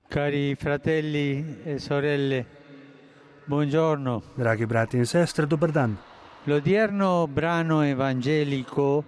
Cari fratelli e sorelle, buongiorno. Dragi brati in sestre, dober dan. L'odierno brano evangelico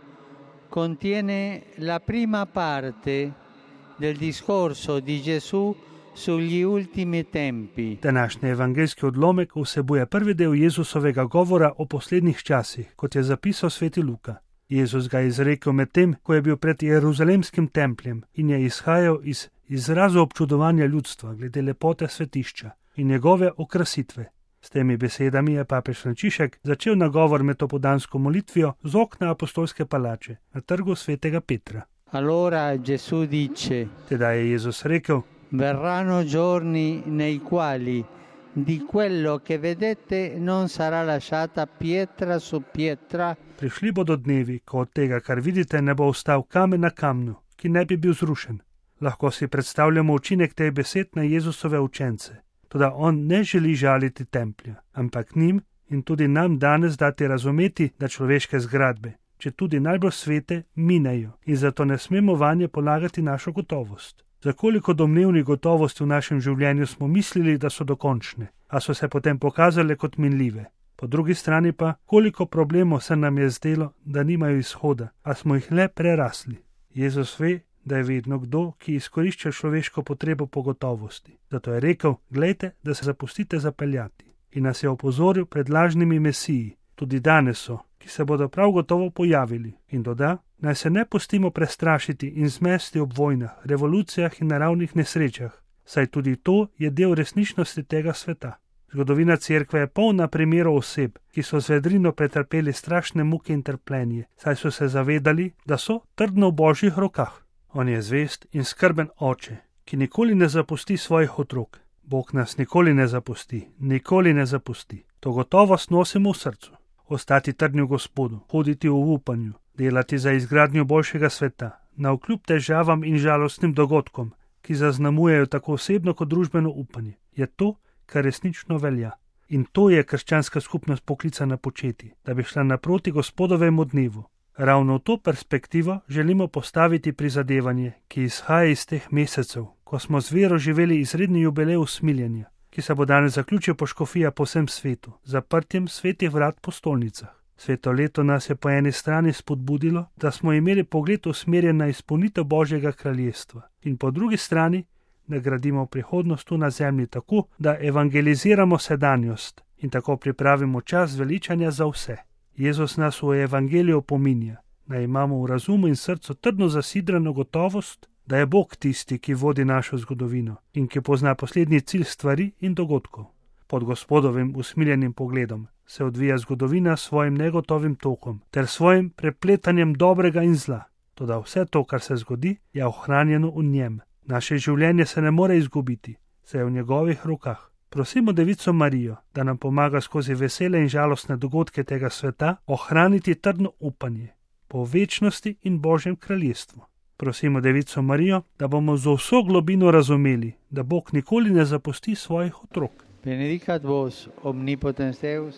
contiene la prima parte del discorso di Gesù sugli ultimi tempi. Današnji evangeljski odlomek vsebuje prvi del Jezusovega govora o poslednjih časih, kot je zapisal sveti Luka. Jezus ga je izrekel medtem, ko je bil pred Jeruzalemskim templjem in je izhajal iz izrazov občudovanja ljudstva glede lepote svetišča in njegove okrasitve. S temi besedami je papež Frančišek začel nagovor med opoldansko molitvijo z okna apostolske palače na trgu svetega Petra. Allora Gesù dice: Tedaj je Jezus rekel: Verranno giorni nei quali di quello che vedete non sarà lasciata pietra su pietra. Prišli bodo dnevi, ko od tega, kar vidite, ne bo ostal kamen na kamnu, ki ne bi bil zrušen. Lahko si predstavljamo učinek teh besed na Jezusove učence. Toda on ne želi žaliti templja, ampak njim in tudi nam danes dati razumeti, da človeške zgradbe, če tudi najbolj svete, minejo in zato ne smemo vanje polagati našo gotovost. Za koliko domnevnih gotovosti v našem življenju smo mislili, da so dokončne, a so se potem pokazale kot minljive. Po drugi strani pa, koliko problemov se nam je zdelo, da nimajo izhoda, a smo jih le prerasli. Jezus ve, da je vedno kdo, ki izkorišča človeško potrebo po gotovosti. Zato je rekel: glejte, da se zapustite zapeljati. In nas je opozoril pred lažnimi mesiji, tudi danes so, ki se bodo prav gotovo pojavili. In doda: naj se ne pustimo prestrašiti in zmesti ob vojnah, revolucijah in naravnih nesrečah, saj tudi to je del resničnosti tega sveta. Zgodovina cerkve je polna primerov oseb, ki so z vedrino pretrpeli strašne muke in trpljenje, saj so se zavedali, da so trdno v Božjih rokah. On je zvest in skrben oče, ki nikoli ne zapusti svojih otrok. Bog nas nikoli ne zapusti, nikoli ne zapusti. To gotovost nosimo v srcu. Ostati trdni v Gospodu, hoditi v upanju, delati za izgradnjo boljšega sveta, navkljub težavam in žalostnim dogodkom, ki zaznamujejo tako osebno kot družbeno upanje, je to, kar resnično velja. In to je krščanska skupnost poklicana početi, da bi šla naproti Gospodovemu dnevu. Ravno v to perspektivo želimo postaviti prizadevanje, ki izhaja iz teh mesecev, ko smo z vero živeli izredni jubilej usmiljenja, ki se bo danes zaključil po škofijah po vsem svetu, zaprtjem svetih vrat po stolnicah. Sveto leto nas je po eni strani spodbudilo, da smo imeli pogled usmerjen na izpolnitev Božjega kraljestva, in po drugi strani, da gradimo prihodnost tu na zemlji tako, da evangeliziramo sedanjost in tako pripravimo čas veličanja za vse. Jezus nas v evangeliju opominja, da imamo v razumu in srcu trdno zasidrano gotovost, da je Bog tisti, ki vodi našo zgodovino in ki pozna poslednji cilj stvari in dogodkov. Pod Gospodovim usmiljenim pogledom se odvija zgodovina s svojim negotovim tokom ter svojim prepletanjem dobrega in zla. Toda vse to, kar se zgodi, je ohranjeno v njem. Naše življenje se ne more izgubiti, saj je v njegovih rokah. Prosimo Devico Marijo, da nam pomaga skozi vesele in žalostne dogodke tega sveta ohraniti trdno upanje po večnosti in Božjem kraljestvu. Prosimo Devico Marijo, da bomo z vso globino razumeli, da Bog nikoli ne zapusti svojih otrok. Benedicat vos omnipotens Deus,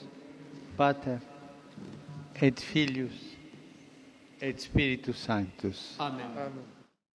Pater et Filius et Spiritus Sanctus. Amen. Amen.